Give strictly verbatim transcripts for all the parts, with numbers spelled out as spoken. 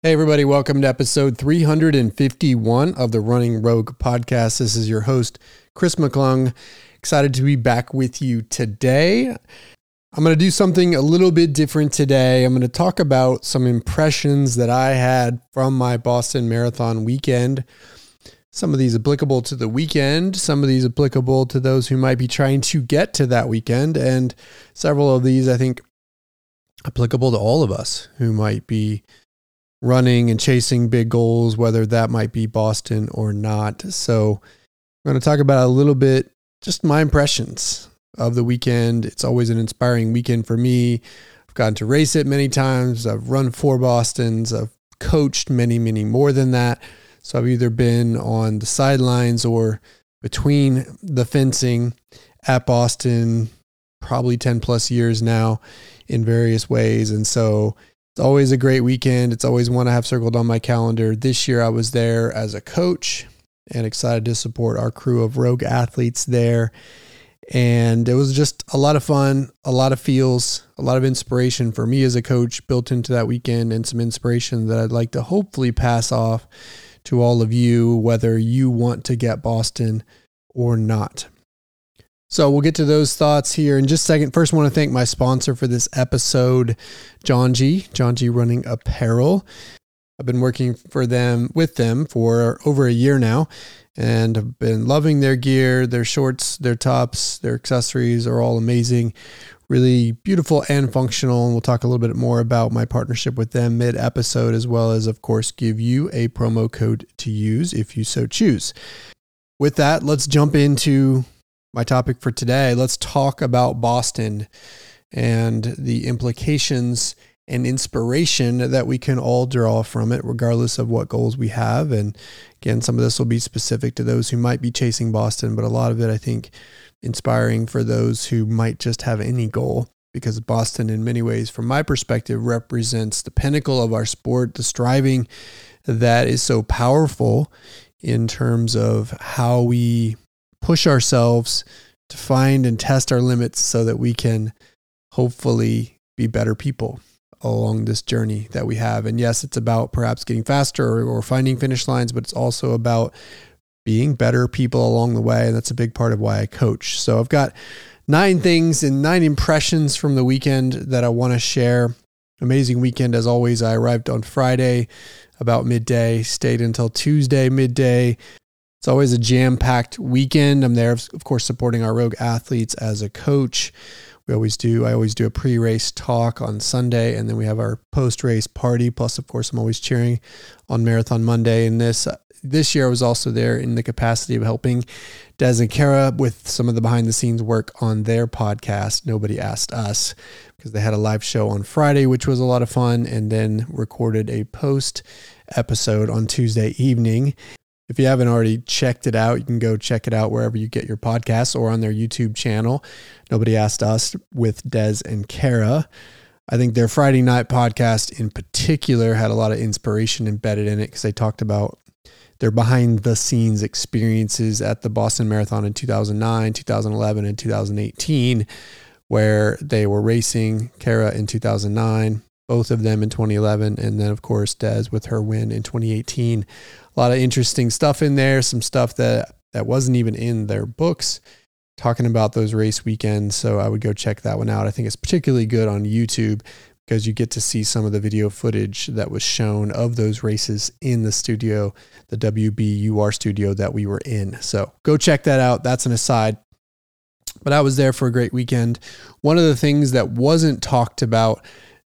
Hey everybody, welcome to episode three hundred fifty-one of the Running Rogue podcast. This is your host, Chris McClung. Excited to be back with you today. I'm going to do something a little bit different today. I'm going to talk about some impressions that I had from my Boston Marathon weekend. Some of these applicable to the weekend, some of these applicable to those who might be trying to get to that weekend, and several of these I think applicable to all of us who might be running and chasing big goals, whether that might be Boston or not. So I'm going to talk about a little bit, just my impressions of the weekend. It's always an inspiring weekend for me. I've gotten to race it many times. I've run four Bostons. I've coached many, many more than that. So I've either been on the sidelines or between the fencing at Boston, probably ten plus years now in various ways. And so it's always a great weekend. It's always one I have circled on my calendar. This year I was there as a coach and excited to support our crew of rogue athletes there. And it was just a lot of fun, a lot of feels, a lot of inspiration for me as a coach built into that weekend, and some inspiration that I'd like to hopefully pass off to all of you, whether you want to get Boston or not. So we'll get to those thoughts here in just a second. First, I want to thank my sponsor for this episode, John G, John G Running Apparel. I've been working for them with them for over a year now, and I've been loving their gear, their shorts, their tops, their accessories are all amazing, really beautiful and functional. And we'll talk a little bit more about my partnership with them mid-episode, as well as, of course, give you a promo code to use if you so choose. With that, let's jump into my topic for today. Let's talk about Boston and the implications and inspiration that we can all draw from it, regardless of what goals we have. And again, some of this will be specific to those who might be chasing Boston, but a lot of it, I think, inspiring for those who might just have any goal, because Boston, in many ways, from my perspective, represents the pinnacle of our sport, the striving that is so powerful in terms of how we push ourselves to find and test our limits so that we can hopefully be better people along this journey that we have. And yes, it's about perhaps getting faster or, or finding finish lines, but it's also about being better people along the way. And that's a big part of why I coach. So I've got nine things and nine impressions from the weekend that I want to share. Amazing weekend. As always, I arrived on Friday about midday, stayed until Tuesday midday. It's always a jam-packed weekend. I'm there, of course, supporting our rogue athletes as a coach. We always do. I always do a pre-race talk on Sunday, and then we have our post-race party. Plus, of course, I'm always cheering on Marathon Monday. And this this year, I was also there in the capacity of helping Des and Kara with some of the behind-the-scenes work on their podcast, Nobody Asked Us, because they had a live show on Friday, which was a lot of fun, and then recorded a post episode on Tuesday evening. If you haven't already checked it out, you can go check it out wherever you get your podcasts or on their YouTube channel. Nobody Asked Us with Des and Kara. I think their Friday night podcast in particular had a lot of inspiration embedded in it, because they talked about their behind the scenes experiences at the Boston Marathon in two thousand nine, two thousand eleven, and two thousand eighteen, where they were racing. Kara in two thousand nine, both of them in twenty eleven, and then of course Des with her win in twenty eighteen. A lot of interesting stuff in there, some stuff that, that wasn't even in their books, talking about those race weekends. So I would go check that one out. I think it's particularly good on YouTube because you get to see some of the video footage that was shown of those races in the studio, the W B U R studio that we were in. So go check that out. That's an aside. But I was there for a great weekend. One of the things that wasn't talked about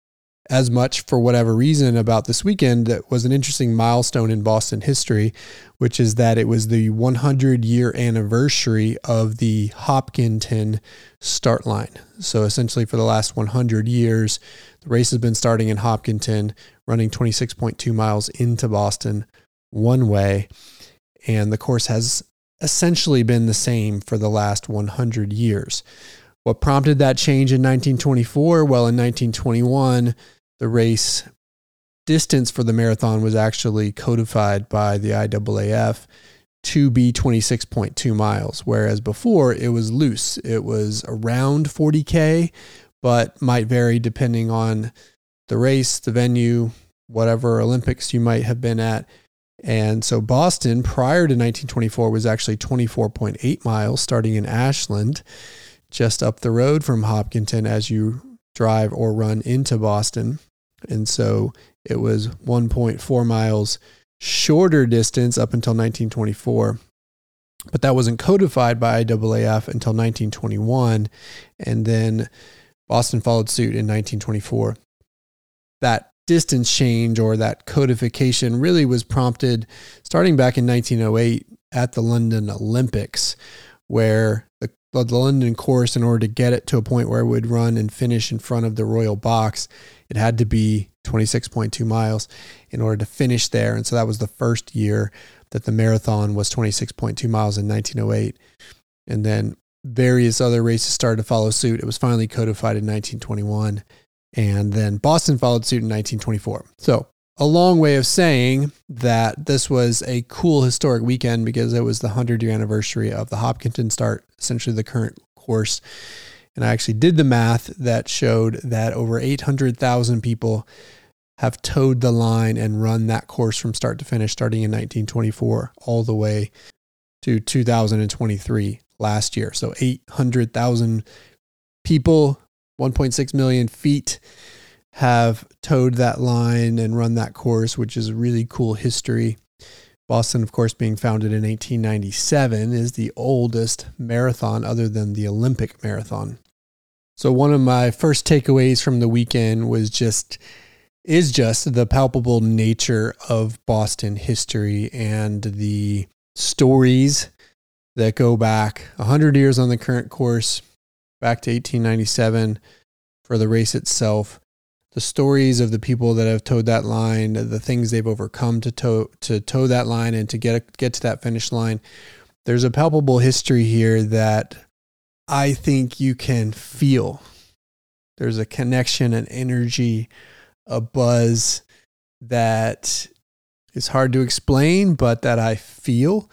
as much for whatever reason about this weekend that was an interesting milestone in Boston history, which is that it was the one hundred year anniversary of the Hopkinton start line. So essentially for the last one hundred years, the race has been starting in Hopkinton, running twenty-six point two miles into Boston one way. And the course has essentially been the same for the last one hundred years. What prompted that change in nineteen twenty-four? Well, in nineteen twenty-one, the race distance for the marathon was actually codified by the I A A F to be twenty-six point two miles, whereas before it was loose. It was around forty K, but might vary depending on the race, the venue, whatever Olympics you might have been at. And so Boston, prior to nineteen twenty-four, was actually twenty-four point eight miles, starting in Ashland, just up the road from Hopkinton as you drive or run into Boston. And so it was one point four miles shorter distance up until nineteen twenty-four. But that wasn't codified by I A A F until nineteen twenty-one. And then Boston followed suit in nineteen twenty-four. That distance change, or that codification, really was prompted starting back in nineteen oh eight at the London Olympics, where the, the London course, in order to get it to a point where it would run and finish in front of the Royal Box, it had to be twenty-six point two miles in order to finish there. And so that was the first year that the marathon was twenty-six point two miles in nineteen oh eight. And then various other races started to follow suit. It was finally codified in nineteen twenty-one. And then Boston followed suit in nineteen twenty-four. So a long way of saying that this was a cool historic weekend because it was the hundred-year anniversary of the Hopkinton start, essentially the current course. And I actually did the math that showed that over eight hundred thousand people have towed the line and run that course from start to finish, starting in nineteen twenty-four all the way to two thousand twenty-three last year. So eight hundred thousand people, one point six million feet, have towed that line and run that course, which is a really cool history. Boston, of course, being founded in eighteen ninety-seven, is the oldest marathon other than the Olympic marathon. So one of my first takeaways from the weekend was just, is just the palpable nature of Boston history and the stories that go back one hundred years on the current course, back to eighteen ninety-seven for the race itself. The stories of the people that have towed that line, the things they've overcome to tow to tow that line and to get get to that finish line. There's a palpable history here that I think you can feel. There's a connection, an energy, a buzz that is hard to explain, but that I feel.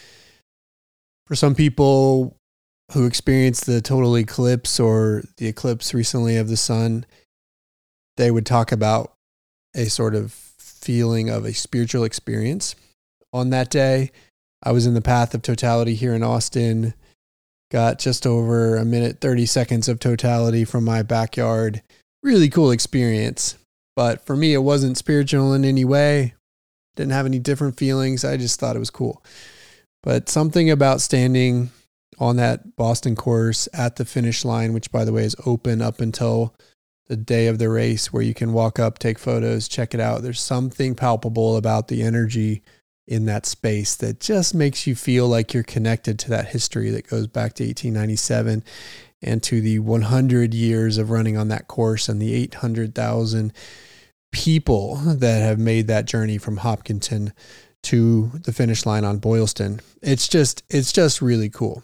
For some people who experienced the total eclipse or the eclipse recently of the sun, they would talk about a sort of feeling of a spiritual experience on that day. I was in the path of totality here in Austin, got just over a minute, thirty seconds of totality from my backyard. Really cool experience. But for me, it wasn't spiritual in any way. Didn't have any different feelings. I just thought it was cool. But something about standing on that Boston course at the finish line, which by the way is open up until the day of the race, where you can walk up, take photos, check it out. There's something palpable about the energy in that space that just makes you feel like you're connected to that history that goes back to eighteen ninety-seven and to the one hundred years of running on that course and the eight hundred thousand people that have made that journey from Hopkinton to the finish line on Boylston. It's just, it's just really cool.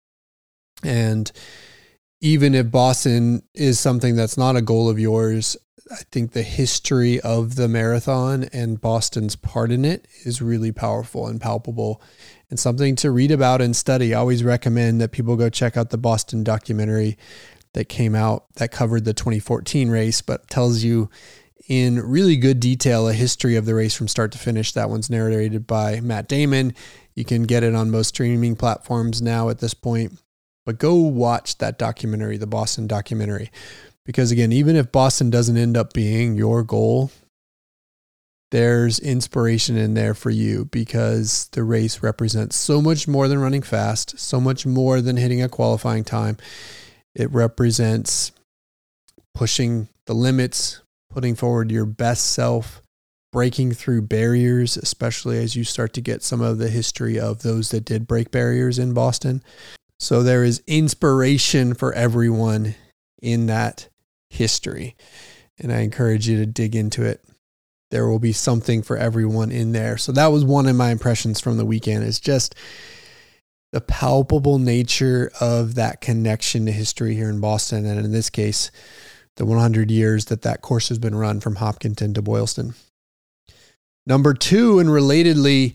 And even if Boston is something that's not a goal of yours, I think the history of the marathon and Boston's part in it is really powerful and palpable and something to read about and study. I always recommend that people go check out the Boston documentary that came out that covered the twenty fourteen race, but tells you in really good detail a history of the race from start to finish. That one's narrated by Matt Damon. You can get it on most streaming platforms now at this point. But go watch that documentary, the Boston documentary. Because again, even if Boston doesn't end up being your goal, there's inspiration in there for you, because the race represents so much more than running fast, so much more than hitting a qualifying time. It represents pushing the limits, putting forward your best self, breaking through barriers, especially as you start to get some of the history of those that did break barriers in Boston. So there is inspiration for everyone in that history, and I encourage you to dig into it. There will be something for everyone in there. So that was one of my impressions from the weekend, is just the palpable nature of that connection to history here in Boston, and in this case, the one hundred years that that course has been run from Hopkinton to Boylston. Number two, and relatedly,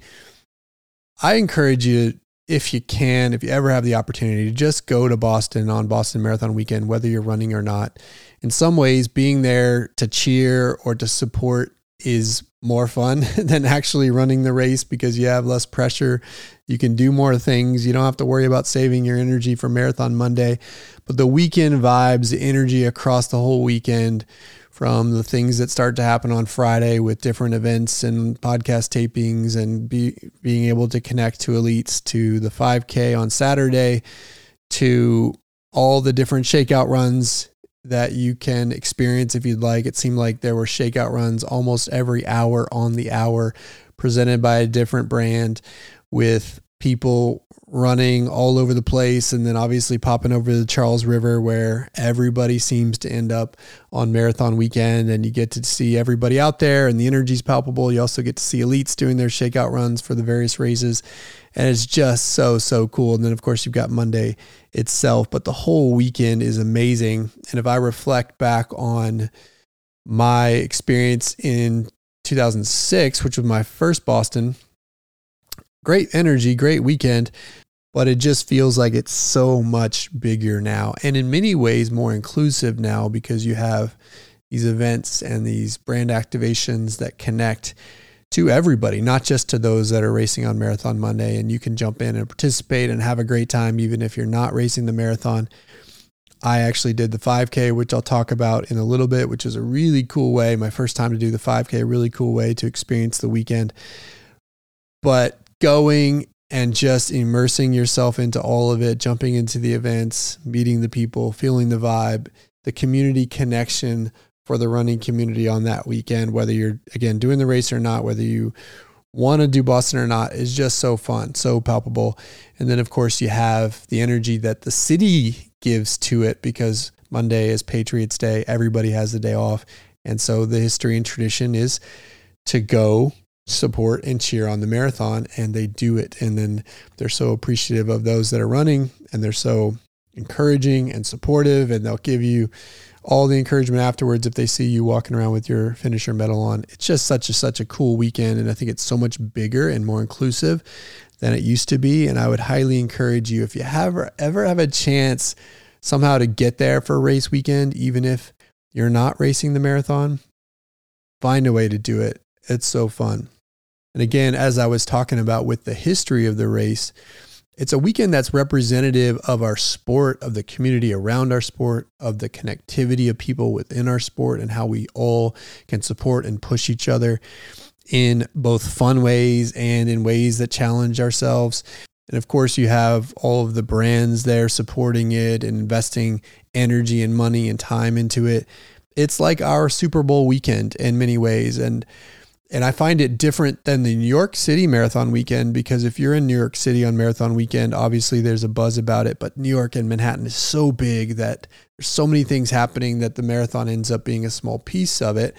I encourage you, if you can, if you ever have the opportunity, to just go to Boston on Boston Marathon weekend, whether you're running or not. In some ways, being there to cheer or to support is more fun than actually running the race because you have less pressure. You can do more things. You don't have to worry about saving your energy for Marathon Monday. But the weekend vibes, the energy across the whole weekend, from the things that start to happen on Friday with different events and podcast tapings and be, being able to connect to elites, to the five K on Saturday, to all the different shakeout runs that you can experience if you'd like. It seemed like there were shakeout runs almost every hour on the hour, presented by a different brand, with people running all over the place, and then obviously popping over the Charles River where everybody seems to end up on marathon weekend, and you get to see everybody out there and the energy's palpable. You also get to see elites doing their shakeout runs for the various races, and it's just so, so cool. And then of course you've got Monday itself, but the whole weekend is amazing. And if I reflect back on my experience in two thousand six, which was my first Boston, great energy, great weekend, but it just feels like it's so much bigger now. And in many ways more inclusive now, because you have these events and these brand activations that connect to everybody, not just to those that are racing on Marathon Monday. And you can jump in and participate and have a great time, even if you're not racing the marathon. I actually did the five K, which I'll talk about in a little bit, which is a really cool way. My first time to do the five K, really cool way to experience the weekend. But going and just immersing yourself into all of it, jumping into the events, meeting the people, feeling the vibe, the community connection for the running community on that weekend, whether you're, again, doing the race or not, whether you want to do Boston or not, is just so fun, so palpable. And then, of course, you have the energy that the city gives to it, because Monday is Patriots Day. Everybody has the day off. And so the history and tradition is to go support and cheer on the marathon, and they do it. And then they're so appreciative of those that are running, and they're so encouraging and supportive, and they'll give you all the encouragement afterwards if they see you walking around with your finisher medal on. It's just such a such a cool weekend, and I think it's so much bigger and more inclusive than it used to be. And I would highly encourage you, if you have ever have a chance somehow to get there for a race weekend, even if you're not racing the marathon, find a way to do it. It's so fun. And again, as I was talking about with the history of the race, it's a weekend that's representative of our sport, of the community around our sport, of the connectivity of people within our sport, and how we all can support and push each other in both fun ways and in ways that challenge ourselves. And of course, you have all of the brands there supporting it and investing energy and money and time into it. It's like our Super Bowl weekend in many ways. And And I find it different than the New York City Marathon weekend, because if you're in New York City on Marathon weekend, obviously there's a buzz about it. But New York and Manhattan is so big that there's so many things happening that the marathon ends up being a small piece of it.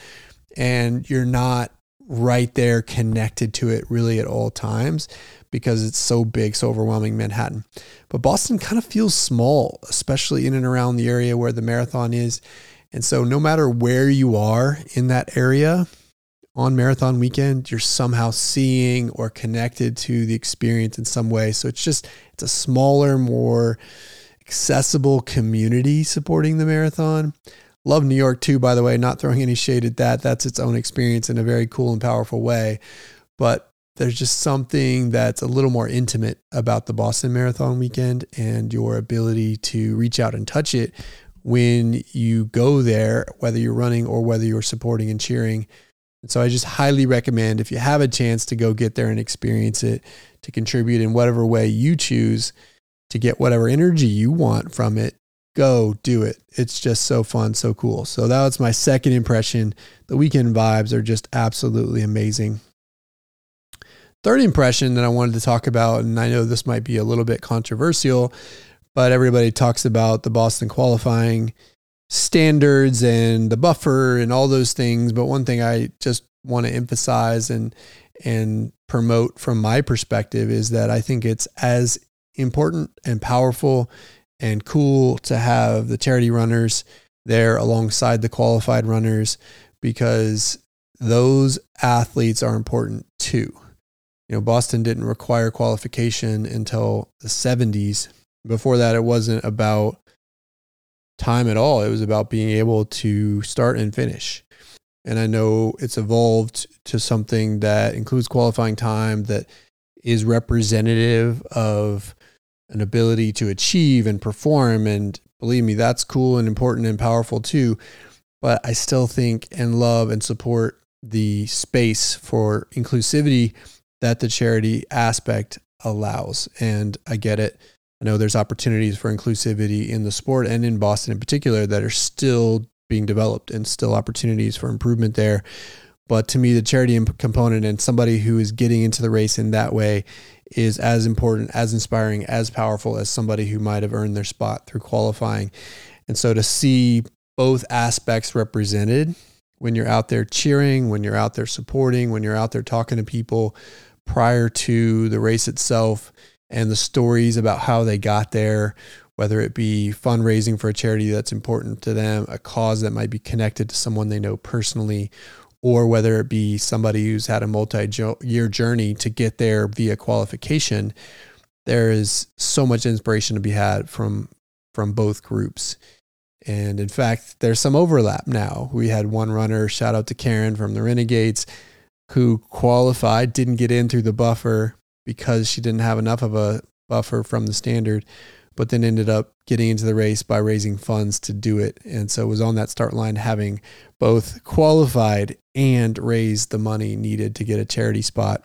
And you're not right there connected to it really at all times, because it's so big, so overwhelming, Manhattan. But Boston kind of feels small, especially in and around the area where the marathon is. And so no matter where you are in that area on marathon weekend, you're somehow seeing or connected to the experience in some way. So it's just, it's a smaller, more accessible community supporting the marathon. Love New York too, by the way, not throwing any shade at that. That's its own experience in a very cool and powerful way. But there's just something that's a little more intimate about the Boston Marathon weekend, and your ability to reach out and touch it when you go there, whether you're running or whether you're supporting and cheering. So I just highly recommend, if you have a chance to go get there and experience it, to contribute in whatever way you choose, to get whatever energy you want from it, go do it. It's just so fun, so cool. So that was my second impression. The weekend vibes are just absolutely amazing. Third impression that I wanted to talk about, and I know this might be a little bit controversial, but everybody talks about the Boston qualifying standards and the buffer and all those things. But one thing I just want to emphasize and and promote from my perspective is that I think it's as important and powerful and cool to have the charity runners there alongside the qualified runners, because those athletes are important too. You know, Boston didn't require qualification until the seventies. Before that, it wasn't about time at all. It was about being able to start and finish. And I know it's evolved to something that includes qualifying time that is representative of an ability to achieve and perform. And believe me, that's cool and important and powerful too. But I still think and love and support the space for inclusivity that the charity aspect allows. And I get it. I know there's opportunities for inclusivity in the sport and in Boston in particular that are still being developed and still opportunities for improvement there. But to me, the charity component and somebody who is getting into the race in that way is as important, as inspiring, as powerful as somebody who might have earned their spot through qualifying. And so to see both aspects represented when you're out there cheering, when you're out there supporting, when you're out there talking to people prior to the race itself, and the stories about how they got there, whether it be fundraising for a charity that's important to them, a cause that might be connected to someone they know personally, or whether it be somebody who's had a multi-year journey to get there via qualification. There is so much inspiration to be had from, from both groups. And in fact, there's some overlap now. We had one runner, shout out to Karen from the Renegades, who qualified, didn't get in through the buffer because she didn't have enough of a buffer from the standard, but then ended up getting into the race by raising funds to do it. And so was on that start line having both qualified and raised the money needed to get a charity spot.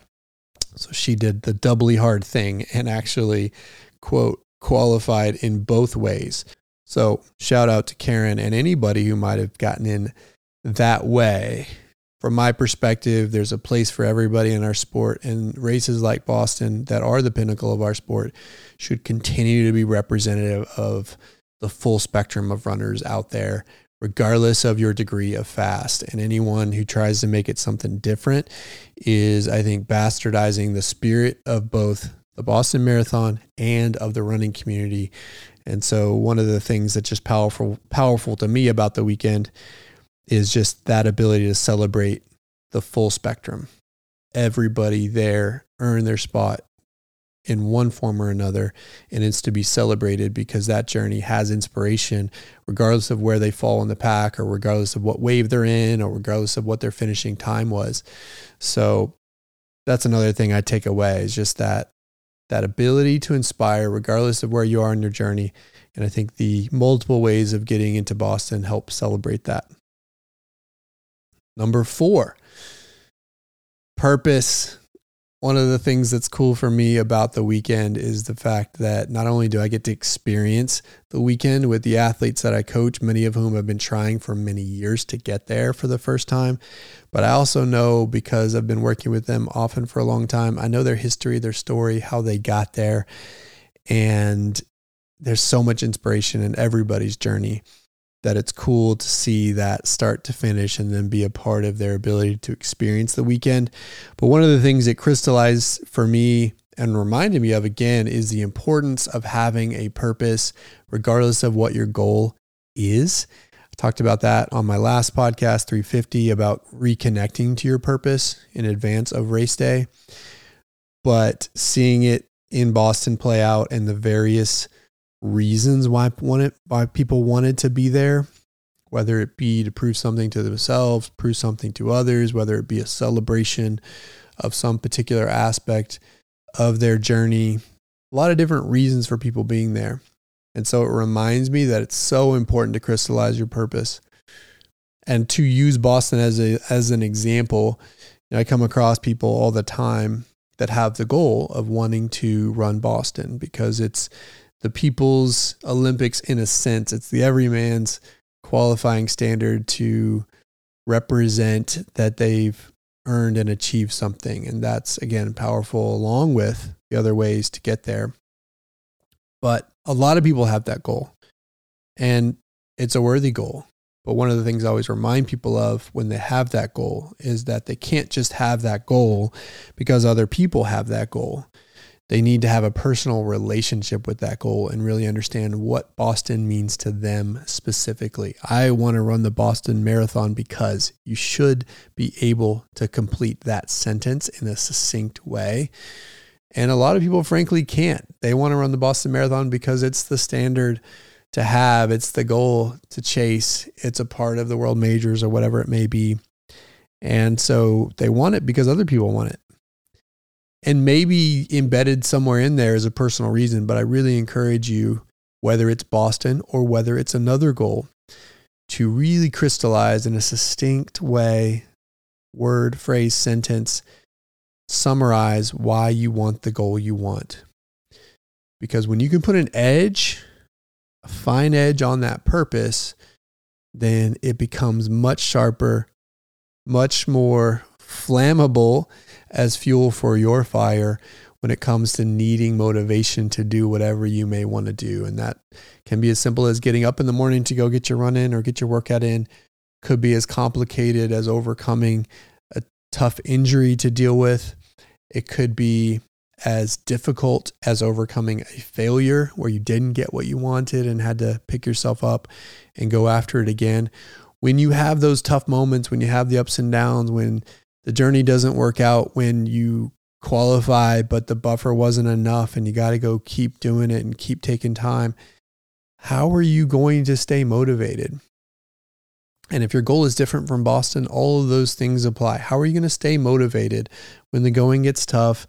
So she did the doubly hard thing and actually, quote, qualified in both ways. So shout out to Karen and anybody who might have gotten in that way. From my perspective, there's a place for everybody in our sport, and races like Boston that are the pinnacle of our sport should continue to be representative of the full spectrum of runners out there, regardless of your degree of fast. And anyone who tries to make it something different is, I think, bastardizing the spirit of both the Boston Marathon and of the running community. And so one of the things that's just powerful, powerful to me about the weekend is just that ability to celebrate the full spectrum. Everybody there earned their spot in one form or another, and it's to be celebrated because that journey has inspiration, regardless of where they fall in the pack, or regardless of what wave they're in, or regardless of what their finishing time was. So that's another thing I take away, is just that that ability to inspire regardless of where you are in your journey. And I think the multiple ways of getting into Boston help celebrate that. Number four, purpose. One of the things that's cool for me about the weekend is the fact that not only do I get to experience the weekend with the athletes that I coach, many of whom have been trying for many years to get there for the first time, but I also know, because I've been working with them often for a long time, I know their history, their story, how they got there. And there's so much inspiration in everybody's journey that it's cool to see that start to finish and then be a part of their ability to experience the weekend. But one of the things that crystallized for me and reminded me of again is the importance of having a purpose, regardless of what your goal is. I talked about that on my last podcast, three fifty, about reconnecting to your purpose in advance of race day. But seeing it in Boston play out and the various reasons why wanted, why people wanted to be there, whether it be to prove something to themselves, prove something to others, whether it be a celebration of some particular aspect of their journey, a lot of different reasons for people being there. And so it reminds me that it's so important to crystallize your purpose. And to use Boston as a as an example, you know, I come across people all the time that have the goal of wanting to run Boston because it's the people's Olympics in a sense. It's the everyman's qualifying standard to represent that they've earned and achieved something. And that's, again, powerful along with the other ways to get there. But a lot of people have that goal, and it's a worthy goal. But one of the things I always remind people of when they have that goal is that they can't just have that goal because other people have that goal. They need to have a personal relationship with that goal and really understand what Boston means to them specifically. I want to run the Boston Marathon because you should be able to complete that sentence in a succinct way. And a lot of people, frankly, can't. They want to run the Boston Marathon because it's the standard to have. It's the goal to chase. It's a part of the world majors or whatever it may be. And so they want it because other people want it. And maybe embedded somewhere in there is a personal reason, but I really encourage you, whether it's Boston or whether it's another goal, to really crystallize in a succinct way, word, phrase, sentence, summarize why you want the goal you want. Because when you can put an edge, a fine edge on that purpose, then it becomes much sharper, much more flammable as fuel for your fire when it comes to needing motivation to do whatever you may want to do. And that can be as simple as getting up in the morning to go get your run in or get your workout in. Could be as complicated as overcoming a tough injury to deal with. It could be as difficult as overcoming a failure where you didn't get what you wanted and had to pick yourself up and go after it again. When you have those tough moments, when you have the ups and downs, when the journey doesn't work out, when you qualify but the buffer wasn't enough and you got to go keep doing it and keep taking time, how are you going to stay motivated? And if your goal is different from Boston, all of those things apply. How are you going to stay motivated when the going gets tough?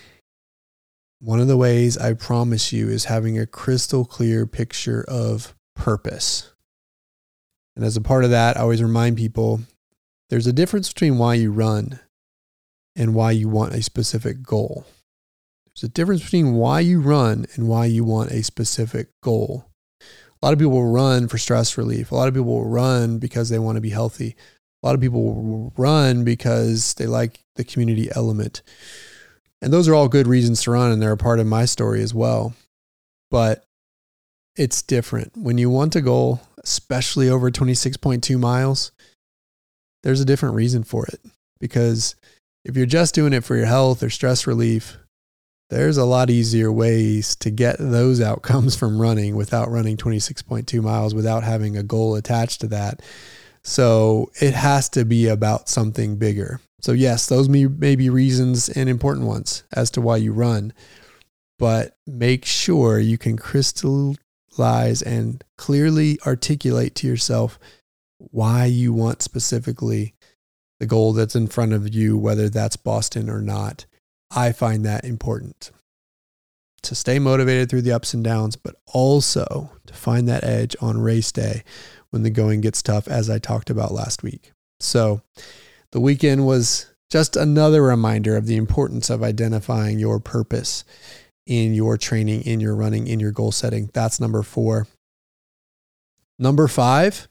One of the ways, I promise you, is having a crystal clear picture of purpose. And as a part of that, I always remind people there's a difference between why you run and why you want a specific goal. There's a difference between why you run and why you want a specific goal. A lot of people will run for stress relief. A lot of people will run because they want to be healthy. A lot of people will run because they like the community element. And those are all good reasons to run, and they're a part of my story as well. But it's different. When you want a goal, especially over twenty-six point two miles, there's a different reason for it. Because if you're just doing it for your health or stress relief, there's a lot easier ways to get those outcomes from running without running twenty-six point two miles, without having a goal attached to that. So it has to be about something bigger. So yes, those may, may be reasons and important ones as to why you run, but make sure you can crystallize and clearly articulate to yourself why you want specifically the goal that's in front of you, whether that's Boston or not. I find that important to stay motivated through the ups and downs, but also to find that edge on race day when the going gets tough, as I talked about last week. So the weekend was just another reminder of the importance of identifying your purpose in your training, in your running, in your goal setting. That's number four. Number five,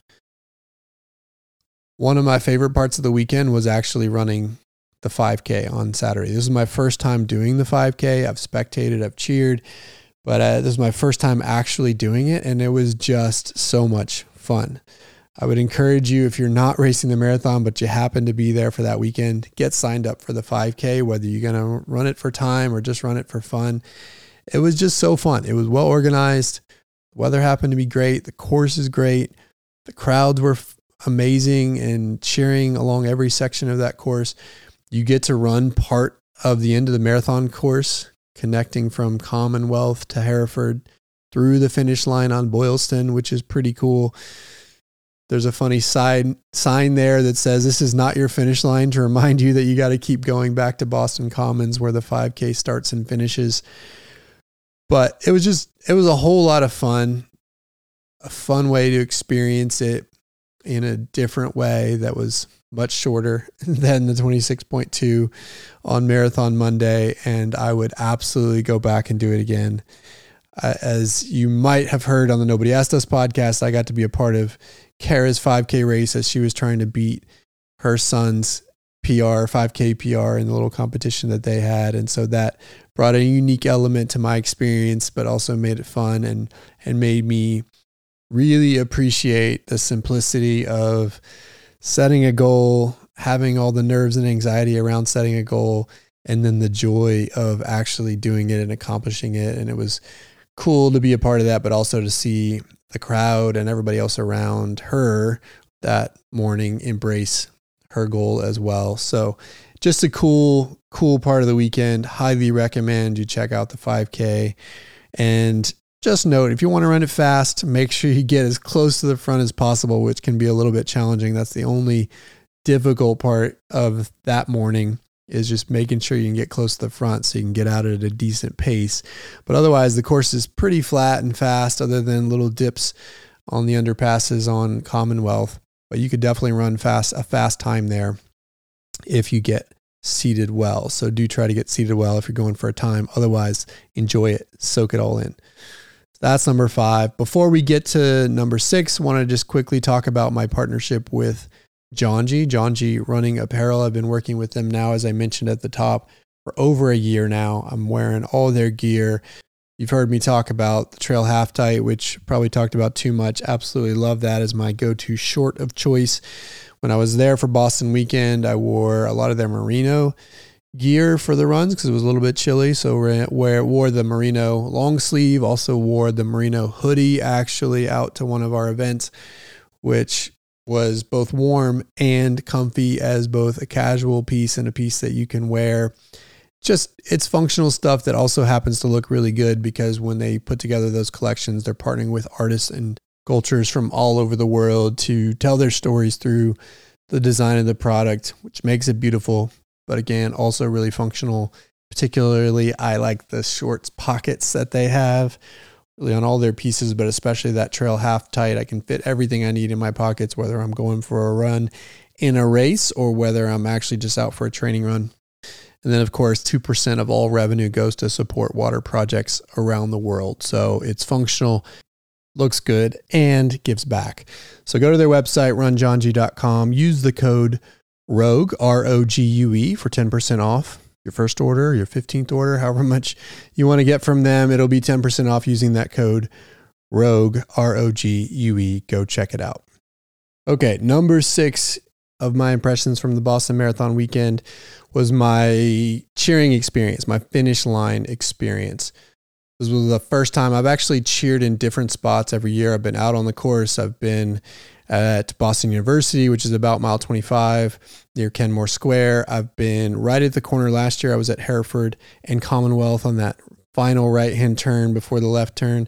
one of my favorite parts of the weekend was actually running the five K on Saturday. This is my first time doing the five K. I've spectated, I've cheered, but uh, this is my first time actually doing it, and it was just so much fun. I would encourage you, if you're not racing the marathon, but you happen to be there for that weekend, get signed up for the five K, whether you're going to run it for time or just run it for fun. It was just so fun. It was well organized. The weather happened to be great. The course is great. The crowds were f- amazing and cheering along every section of that course. You get to run part of the end of the marathon course, connecting from Commonwealth to Hereford through the finish line on Boylston, which is pretty cool. There's a funny side sign there that says this is not your finish line, to remind you that you got to keep going back to Boston Commons where the five K starts and finishes. But it was just, it was a whole lot of fun, a fun way to experience it in a different way that was much shorter than the twenty-six point two on Marathon Monday. And I would absolutely go back and do it again. Uh, as you might have heard on the Nobody Asked Us podcast, I got to be a part of Kara's five K race as she was trying to beat her son's P R, five K P R in the little competition that they had. And so that brought a unique element to my experience, but also made it fun and, and made me really appreciate the simplicity of setting a goal, having all the nerves and anxiety around setting a goal, and then the joy of actually doing it and accomplishing it. And it was cool to be a part of that, but also to see the crowd and everybody else around her that morning embrace her goal as well. So just a cool, cool part of the weekend. Highly recommend you check out the five K. And just note, if you want to run it fast, make sure you get as close to the front as possible, which can be a little bit challenging. That's the only difficult part of that morning is just making sure you can get close to the front so you can get out at a decent pace. But otherwise, the course is pretty flat and fast other than little dips on the underpasses on Commonwealth. But you could definitely run fast a fast time there if you get seated well. So do try to get seated well if you're going for a time. Otherwise, enjoy it. Soak it all in. That's number five. Before we get to number six, I want to just quickly talk about my partnership with Janji. Janji Running Apparel. I've been working with them now, as I mentioned at the top, for over a year now. I'm wearing all their gear. You've heard me talk about the Trail Half Tight, which probably talked about too much. Absolutely love that as my go-to short of choice. When I was there for Boston Weekend, I wore a lot of their merino gear for the runs because it was a little bit chilly. So we wore the merino long sleeve, also wore the merino hoodie actually out to one of our events, which was both warm and comfy as both a casual piece and a piece that you can wear. Just, it's functional stuff that also happens to look really good because when they put together those collections, they're partnering with artists and cultures from all over the world to tell their stories through the design of the product, which makes it beautiful, but again, also really functional. Particularly, I like the shorts pockets that they have really on all their pieces, but especially that Trail Half Tight. I can fit everything I need in my pockets, whether I'm going for a run in a race or whether I'm actually just out for a training run. And then, of course, two percent of all revenue goes to support water projects around the world. So it's functional, looks good, and gives back. So go to their website, run janji dot com. Use the code ROGUE, R O G U E, for ten percent off your first order, your fifteenth order, however much you want to get from them. It'll be ten percent off using that code ROGUE, R O G U E. Go check it out. Okay, number six of my impressions from the Boston Marathon weekend was my cheering experience, my finish line experience. This was the first time I've actually cheered in different spots every year. I've been out on the course. I've been at Boston University, which is about mile twenty-five near Kenmore Square. I've been right at the corner last year. I was at Hereford and Commonwealth on that final right-hand turn before the left turn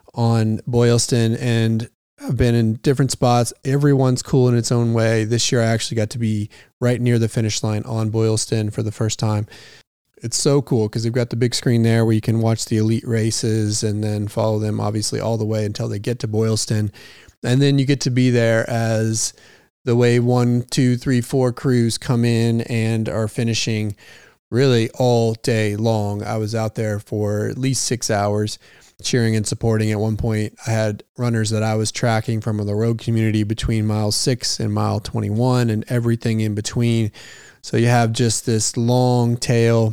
on Boylston. And I've been in different spots. Everyone's cool in its own way. This year I actually got to be right near the finish line on Boylston for the first time. It's so cool because they've got the big screen there where you can watch the elite races and then follow them obviously all the way until they get to Boylston. And then you get to be there as the way one, two, three, four crews come in and are finishing really all day long. I was out there for at least six hours cheering and supporting. At one point, I had runners that I was tracking from the road community between mile six and mile twenty-one and everything in between. So you have just this long tail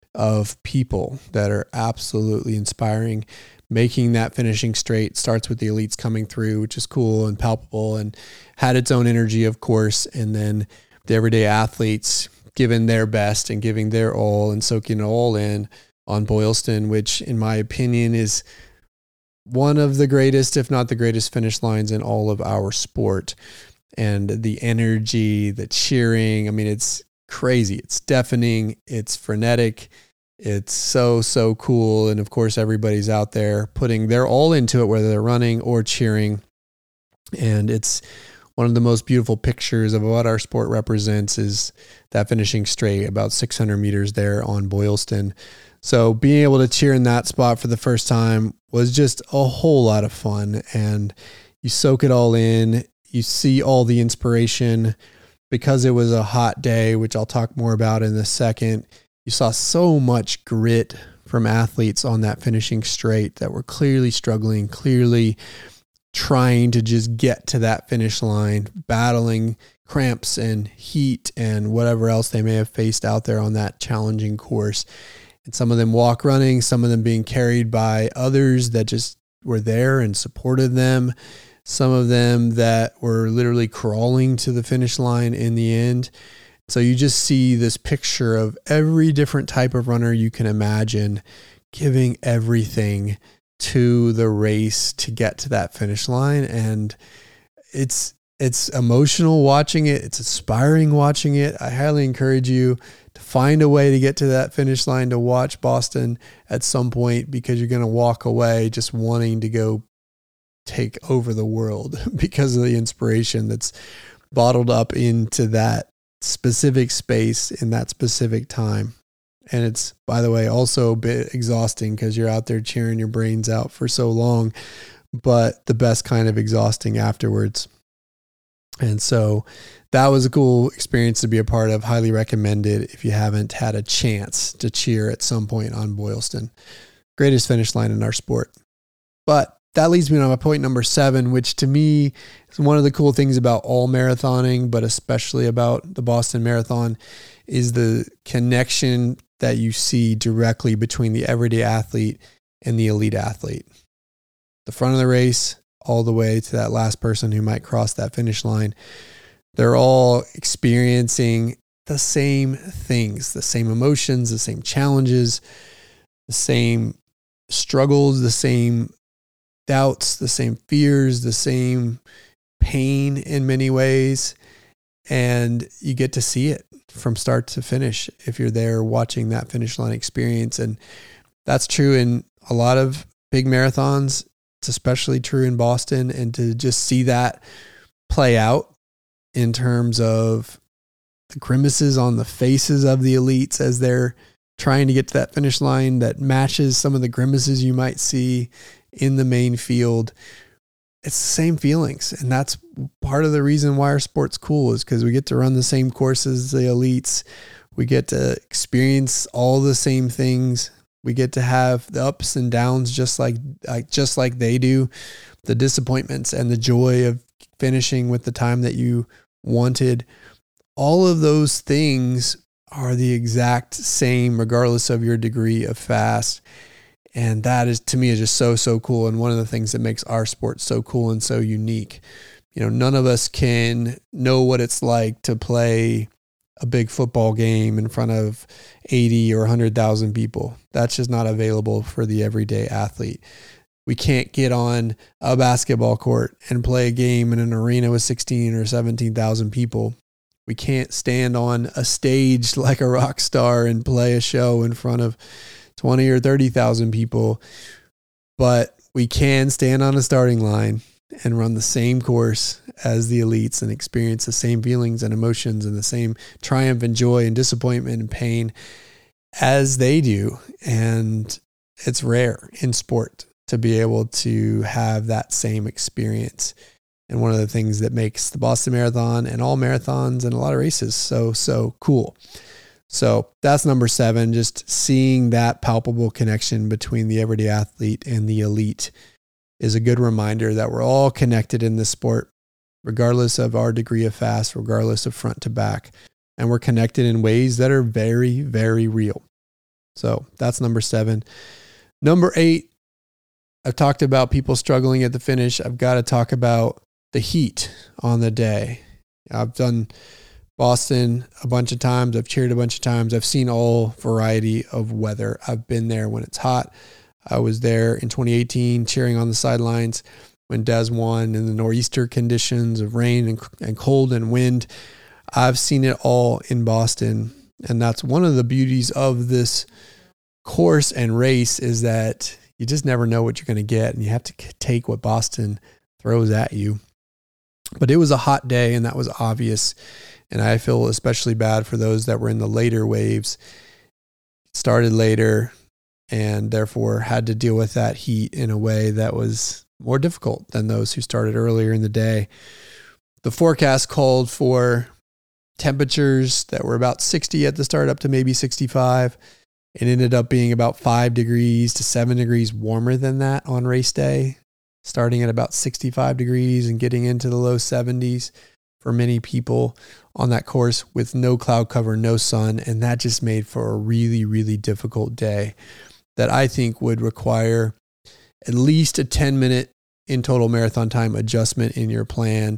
of people that are absolutely inspiring. Making that finishing straight starts with the elites coming through, which is cool and palpable and had its own energy, of course. And then the everyday athletes giving their best and giving their all and soaking it all in on Boylston, which in my opinion is one of the greatest, if not the greatest finish lines in all of our sport. And the energy, the cheering, I mean, it's crazy. It's deafening. It's frenetic. It's so, so cool. And of course, everybody's out there putting their all into it, whether they're running or cheering. And it's one of the most beautiful pictures of what our sport represents is that finishing straight about six hundred meters there on Boylston. So being able to cheer in that spot for the first time was just a whole lot of fun. And you soak it all in. You see all the inspiration because it was a hot day, which I'll talk more about in a second. You saw so much grit from athletes on that finishing straight that were clearly struggling, clearly trying to just get to that finish line, battling cramps and heat and whatever else they may have faced out there on that challenging course. And some of them walk running, some of them being carried by others that just were there and supported them. Some of them that were literally crawling to the finish line in the end. So you just see this picture of every different type of runner you can imagine giving everything to the race to get to that finish line. And it's it's emotional watching it. It's inspiring watching it. I highly encourage you to find a way to get to that finish line to watch Boston at some point, because you're going to walk away just wanting to go take over the world because of the inspiration that's bottled up into that specific space in that specific time. And it's, by the way, also a bit exhausting because you're out there cheering your brains out for so long, but the best kind of exhausting afterwards. And so that was a cool experience to be a part of. Highly recommended if you haven't had a chance to cheer at some point on Boylston. Greatest finish line in our sport. But that leads me to my point number seven, which to me is one of the cool things about all marathoning, but especially about the Boston Marathon, is the connection that you see directly between the everyday athlete and the elite athlete. The front of the race, all the way to that last person who might cross that finish line, they're all experiencing the same things, the same emotions, the same challenges, the same struggles, the same doubts, the same fears, the same pain in many ways. And you get to see it from start to finish if you're there watching that finish line experience. And that's true in a lot of big marathons. It's especially true in Boston. And to just see that play out in terms of the grimaces on the faces of the elites as they're trying to get to that finish line that matches some of the grimaces you might see in the main field. It's the same feelings. And that's part of the reason why our sport's cool, is because we get to run the same courses as the elites. We get to experience all the same things. We get to have the ups and downs just like, like just like they do, the disappointments and the joy of finishing with the time that you wanted. All of those things are the exact same regardless of your degree of fast. And that is, to me, is just so, so cool. And one of the things that makes our sport so cool and so unique. You know, none of us can know what it's like to play a big football game in front of eighty or one hundred thousand people. That's just not available for the everyday athlete. We can't get on a basketball court and play a game in an arena with sixteen or seventeen thousand people. We can't stand on a stage like a rock star and play a show in front of twenty or thirty thousand people, but we can stand on a starting line and run the same course as the elites and experience the same feelings and emotions and the same triumph and joy and disappointment and pain as they do. And it's rare in sport to be able to have that same experience. And one of the things that makes the Boston Marathon and all marathons and a lot of races so, so cool. So that's number seven, just seeing that palpable connection between the everyday athlete and the elite is a good reminder that we're all connected in this sport, regardless of our degree of fast, regardless of front to back. And we're connected in ways that are very, very real. So that's number seven. Number eight, I've talked about people struggling at the finish. I've got to talk about the heat on the day. I've done Boston a bunch of times. I've cheered a bunch of times. I've seen all variety of weather. I've been there when it's hot. I was there in twenty eighteen cheering on the sidelines when Des won in the nor'easter conditions of rain and, and cold and wind. I've seen it all in Boston. And that's one of the beauties of this course and race, is that you just never know what you're going to get, and you have to take what Boston throws at you. But it was a hot day, and that was obvious. And I feel especially bad for those that were in the later waves, started later, and therefore had to deal with that heat in a way that was more difficult than those who started earlier in the day. The forecast called for temperatures that were about sixty at the start, up to maybe sixty-five. It ended up being about five degrees to seven degrees warmer than that on race day, starting at about sixty-five degrees and getting into the low seventies for many people on that course with no cloud cover, no sun. And that just made for a really, really difficult day that I think would require at least a ten minute in total marathon time adjustment in your plan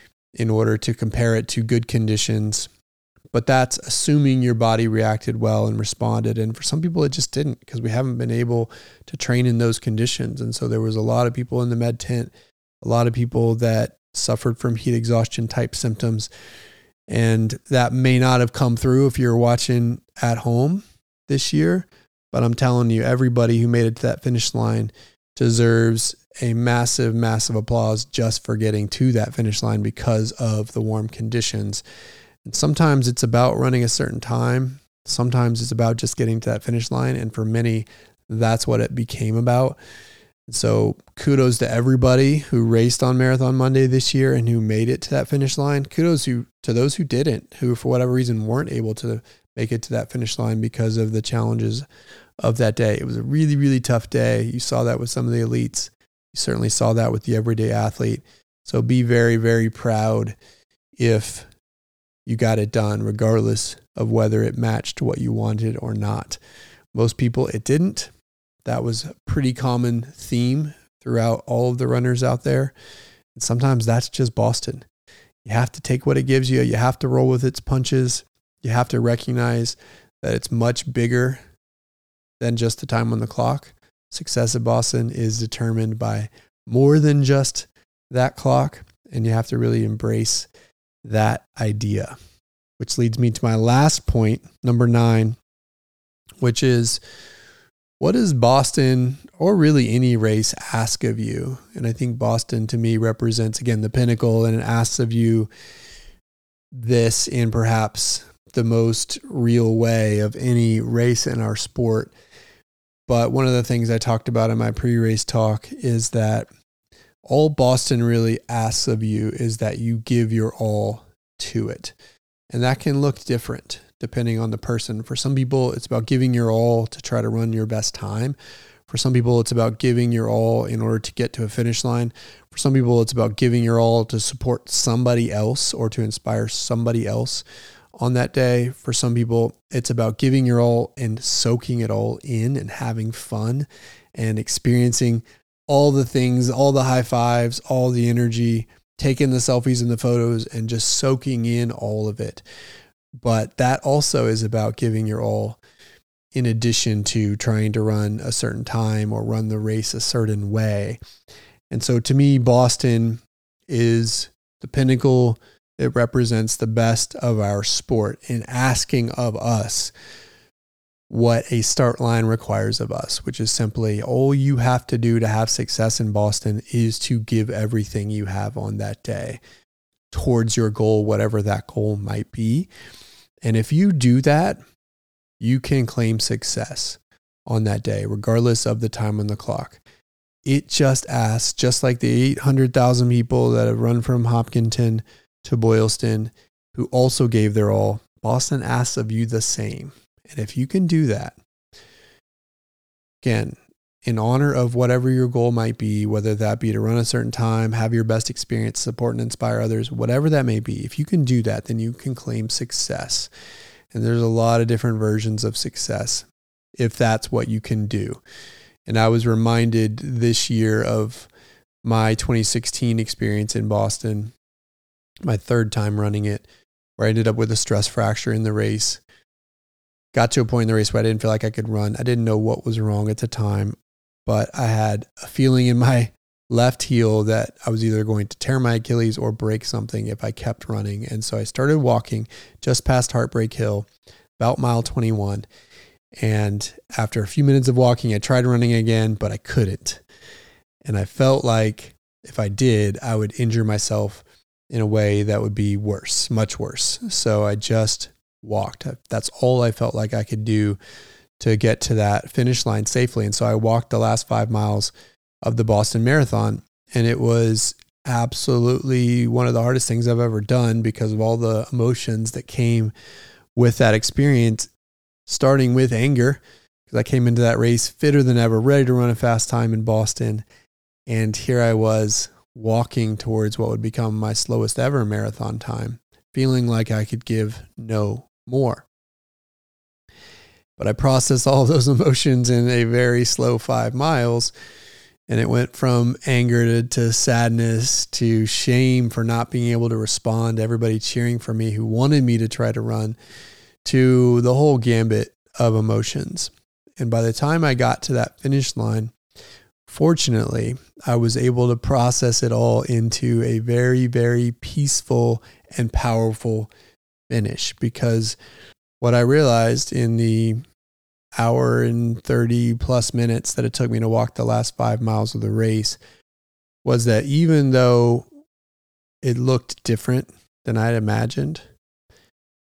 in order to compare it to good conditions. But that's assuming your body reacted well and responded. And for some people, it just didn't, because we haven't been able to train in those conditions. And so there was a lot of people in the med tent, a lot of people that suffered from heat exhaustion type symptoms. And that may not have come through if you're watching at home this year. But I'm telling you, everybody who made it to that finish line deserves a massive, massive applause just for getting to that finish line because of the warm conditions. And sometimes it's about running a certain time. Sometimes it's about just getting to that finish line. And for many, that's what it became about. So kudos to everybody who raced on Marathon Monday this year and who made it to that finish line. Kudos who, to those who didn't, who for whatever reason weren't able to make it to that finish line because of the challenges of that day. It was a really, really tough day. You saw that with some of the elites. You certainly saw that with the everyday athlete. So be very, very proud if you got it done, regardless of whether it matched what you wanted or not. Most people, it didn't. That was a pretty common theme throughout all of the runners out there. And sometimes that's just Boston. You have to take what it gives you. You have to roll with its punches. You have to recognize that it's much bigger than just the time on the clock. Success at Boston is determined by more than just that clock. And you have to really embrace that idea, which leads me to my last point, number nine, which is, what does Boston, or really any race, ask of you? And I think Boston to me represents, again, the pinnacle, and it asks of you this in perhaps the most real way of any race in our sport. But one of the things I talked about in my pre-race talk is that all Boston really asks of you is that you give your all to it. And that can look different depending on the person. For some people, it's about giving your all to try to run your best time. For some people, it's about giving your all in order to get to a finish line. For some people, it's about giving your all to support somebody else or to inspire somebody else on that day. For some people, it's about giving your all and soaking it all in and having fun and experiencing all the things, all the high fives, all the energy, taking the selfies and the photos and just soaking in all of it. But that also is about giving your all in addition to trying to run a certain time or run the race a certain way. And so to me, Boston is the pinnacle. It represents the best of our sport in asking of us what a start line requires of us, which is simply all you have to do to have success in Boston is to give everything you have on that day towards your goal, whatever that goal might be. And if you do that, you can claim success on that day, regardless of the time on the clock. It just asks, just like the eight hundred thousand people that have run from Hopkinton to Boylston, who also gave their all, Boston asks of you the same. And if you can do that, again, in honor of whatever your goal might be, whether that be to run a certain time, have your best experience, support and inspire others, whatever that may be, if you can do that, then you can claim success. And there's a lot of different versions of success if that's what you can do. And I was reminded this year of my twenty sixteen experience in Boston, my third time running it, where I ended up with a stress fracture in the race. Got to a point in the race where I didn't feel like I could run. I didn't know what was wrong at the time, but I had a feeling in my left heel that I was either going to tear my Achilles or break something if I kept running. And so I started walking just past Heartbreak Hill, about mile twenty-one. And after a few minutes of walking, I tried running again, but I couldn't. And I felt like if I did, I would injure myself in a way that would be worse, much worse. So I just walked. That's all I felt like I could do to get to that finish line safely. And so I walked the last five miles of the Boston Marathon, and it was absolutely one of the hardest things I've ever done because of all the emotions that came with that experience, starting with anger, because I came into that race fitter than ever, ready to run a fast time in Boston. And here I was walking towards what would become my slowest ever marathon time, feeling like I could give no more. But I processed all of those emotions in a very slow five miles. And it went from anger to, to sadness to shame for not being able to respond to everybody cheering for me who wanted me to try to run, to the whole gambit of emotions. And by the time I got to that finish line, fortunately, I was able to process it all into a very, very peaceful and powerful finish, because what I realized in the hour and thirty plus minutes that it took me to walk the last five miles of the race was that even though it looked different than I'd imagined,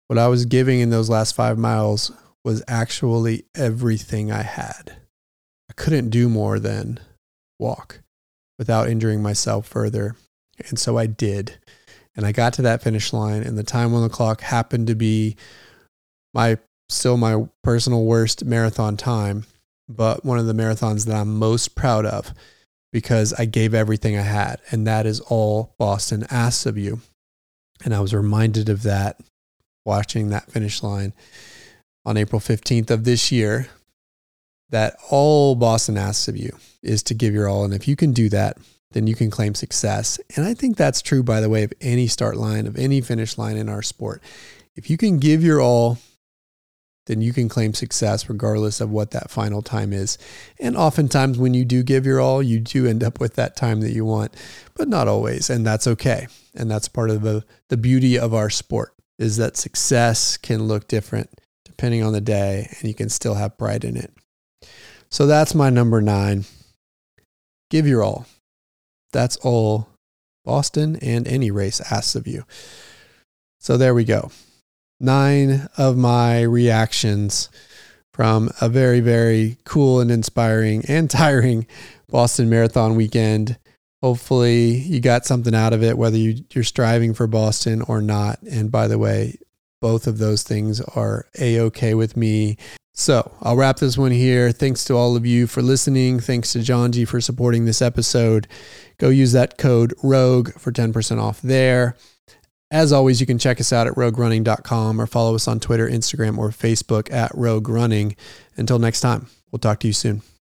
what I was giving in those last five miles was actually everything I had. I couldn't do more than walk without injuring myself further. And so I did. And I got to that finish line, and the time on the clock happened to be my still my personal worst marathon time, but one of the marathons that I'm most proud of because I gave everything I had. And that is all Boston asks of you. And I was reminded of that watching that finish line on April fifteenth of this year, that all Boston asks of you is to give your all. And if you can do that, then you can claim success. And I think that's true, by the way, of any start line, of any finish line in our sport. If you can give your all, then you can claim success regardless of what that final time is. And oftentimes when you do give your all, you do end up with that time that you want, but not always. And that's okay. And that's part of the, the beauty of our sport, is that success can look different depending on the day, and you can still have pride in it. So that's my number nine. Give your all. That's all Boston and any race asks of you. So there we go. Nine of my reactions from a very, very cool and inspiring and tiring Boston Marathon weekend. Hopefully you got something out of it, whether you, you're striving for Boston or not. And by the way, both of those things are A-okay with me. So I'll wrap this one here. Thanks to all of you for listening. Thanks to John G for supporting this episode. Go use that code ROGUE for ten percent off there. As always, you can check us out at rogue running dot com or follow us on Twitter, Instagram, or Facebook at Rogue Running. Until next time, we'll talk to you soon.